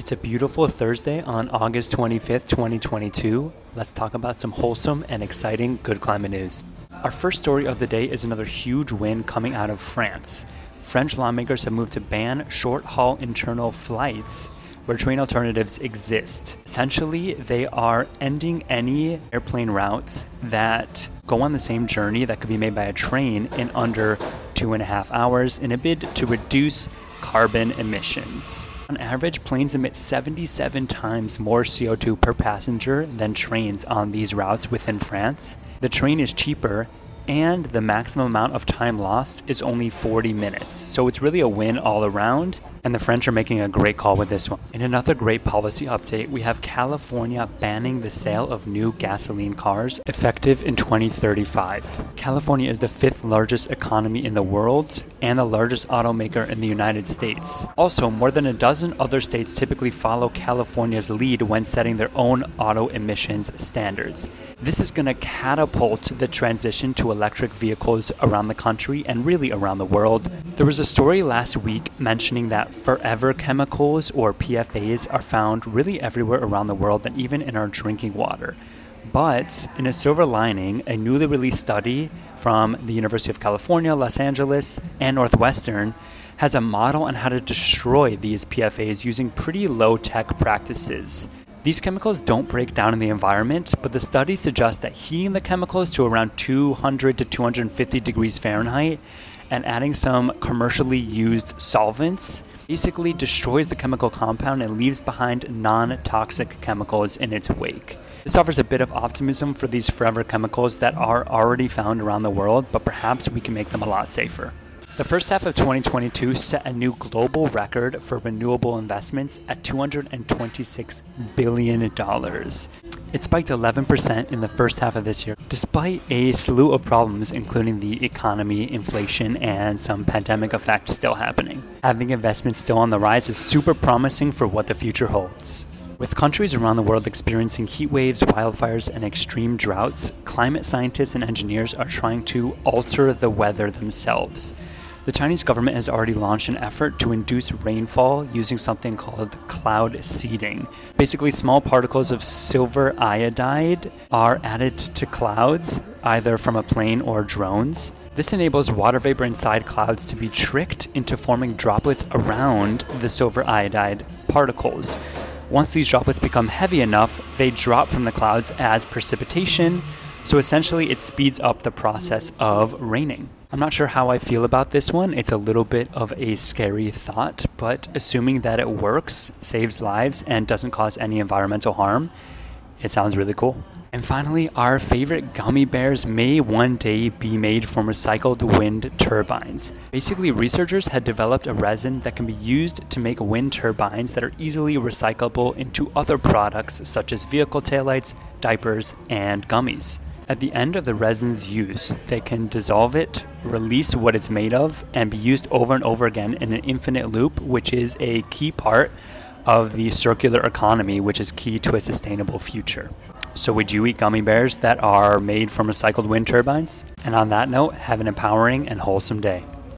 It's a beautiful Thursday on August 25th, 2022. Let's talk about some wholesome and exciting good climate news. Our first story of the day is another huge win coming out of France. French lawmakers have moved to ban short-haul internal flights where train alternatives exist. Essentially, they are ending any airplane routes that go on the same journey that could be made by a train in under 2.5 hours in a bid to reduce carbon emissions. On average, planes emit 77 times more CO2 per passenger than trains on these routes within France. The train is cheaper, and the maximum amount of time lost is only 40 minutes. So it's really a win all around, and the French are making a great call with this one. In another great policy update, we have California banning the sale of new gasoline cars effective in 2035. California is the 5th largest economy in the world and the largest automaker in the United States. Also, more than a dozen other states typically follow California's lead when setting their own auto emissions standards. This is going to catapult the transition to electric vehicles around the country and really around the world. There was a story last week mentioning that forever chemicals, or PFAs, are found really everywhere around the world and even in our drinking water. But in a silver lining, a newly released study from the University of California, Los Angeles, and Northwestern has a model on how to destroy these PFAs using pretty low-tech practices. These chemicals don't break down in the environment, but the study suggests that heating the chemicals to around 200 to 250 degrees Fahrenheit and adding some commercially used solvents basically destroys the chemical compound and leaves behind non-toxic chemicals in its wake. This offers a bit of optimism for these forever chemicals that are already found around the world, but perhaps we can make them a lot safer. The first half of 2022 set a new global record for renewable investments at $226 billion. It spiked 11% in the first half of this year, despite a slew of problems, including the economy, inflation, and some pandemic effects still happening. Having investments still on the rise is super promising for what the future holds. With countries around the world experiencing heat waves, wildfires, and extreme droughts, climate scientists and engineers are trying to alter the weather themselves. The Chinese government has already launched an effort to induce rainfall using something called cloud seeding. Basically, small particles of silver iodide are added to clouds, either from a plane or drones. This enables water vapor inside clouds to be tricked into forming droplets around the silver iodide particles. Once these droplets become heavy enough, they drop from the clouds as precipitation, so essentially it speeds up the process of raining. I'm not sure how I feel about this one. It's a little bit of a scary thought, but assuming that it works, saves lives, and doesn't cause any environmental harm, it sounds really cool. And finally, our favorite gummy bears may one day be made from recycled wind turbines. Basically, researchers had developed a resin that can be used to make wind turbines that are easily recyclable into other products such as vehicle taillights, diapers, and gummies. At the end of the resin's use, they can dissolve it, release what it's made of, and be used over and over again in an infinite loop, which is a key part of the circular economy, which is key to a sustainable future. So would you eat gummy bears that are made from recycled wind turbines? And on that note, have an empowering and wholesome day.